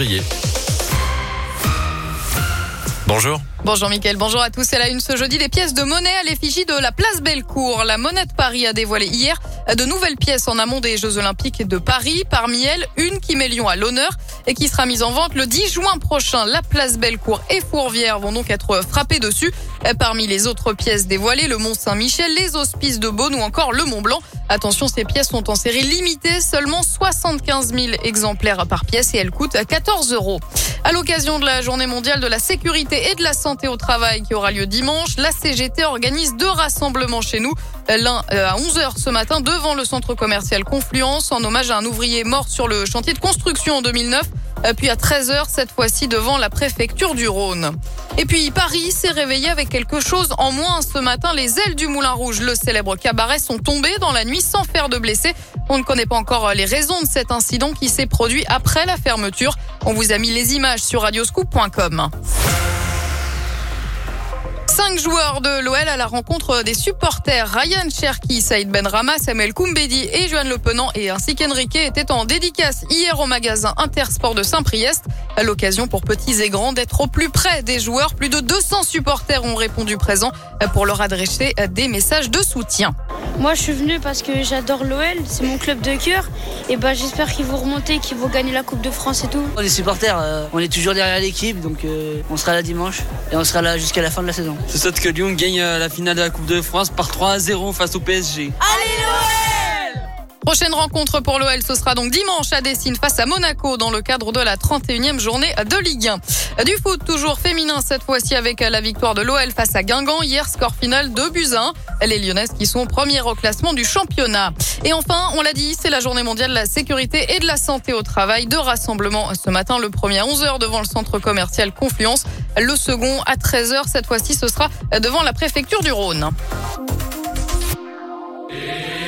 grillé. Bonjour. Bonjour Mickaël, bonjour à tous. C'est la une ce jeudi, les pièces de monnaie à l'effigie de la place Bellecour. La Monnaie de Paris a dévoilé hier de nouvelles pièces en amont des Jeux Olympiques de Paris. Parmi elles, une qui met Lyon à l'honneur et qui sera mise en vente le 10 juin prochain. La place Bellecour et Fourvière vont donc être frappées dessus. Parmi les autres pièces dévoilées, le Mont Saint-Michel, les Hospices de Beaune ou encore le Mont Blanc. Attention, ces pièces sont en série limitée, seulement 75 000 exemplaires par pièce et elles coûtent 14 €. À l'occasion de la Journée mondiale de la sécurité et de la santé au travail qui aura lieu dimanche, la CGT organise 2 rassemblements chez nous. L'un à 11h ce matin devant le centre commercial Confluence en hommage à un ouvrier mort sur le chantier de construction en 2009. Puis à 13h, cette fois-ci devant la préfecture du Rhône. Et puis Paris s'est réveillé avec quelque chose en moins ce matin. Les ailes du Moulin Rouge, le célèbre cabaret, sont tombées dans la nuit sans faire de blessés. On ne connaît pas encore les raisons de cet incident qui s'est produit après la fermeture. On vous a mis les images sur radioscoop.com. 5 joueurs de l'OL à la rencontre des supporters. Ryan Cherki, Saïd Benrahma, Samuel Koumbedi et Johan Le Penant ainsi qu'Enrique étaient en dédicace hier au magasin Intersport de Saint-Priest. À l'occasion pour petits et grands d'être au plus près des joueurs. Plus de 200 supporters ont répondu présents pour leur adresser des messages de soutien. Moi, je suis venu parce que j'adore l'OL, c'est mon club de cœur. Et j'espère qu'ils vont remonter, qu'ils vont gagner la Coupe de France et tout. Les supporters, on est toujours derrière l'équipe, donc on sera là dimanche et on sera là jusqu'à la fin de la saison. Je souhaite que Lyon gagne la finale de la Coupe de France par 3-0 face au PSG. Allez l'OL! Prochaine rencontre pour l'OL, ce sera donc dimanche à Dessines face à Monaco dans le cadre de la 31e journée de Ligue 1. Du foot toujours féminin cette fois-ci avec la victoire de l'OL face à Guingamp. Hier, score final 2-1. Les Lyonnaises qui sont premières au classement du championnat. Et enfin, on l'a dit, c'est la journée mondiale de la sécurité et de la santé au travail. 2 rassemblements ce matin, le premier à 11h devant le centre commercial Confluence. Le second à 13h, cette fois-ci ce sera devant la préfecture du Rhône.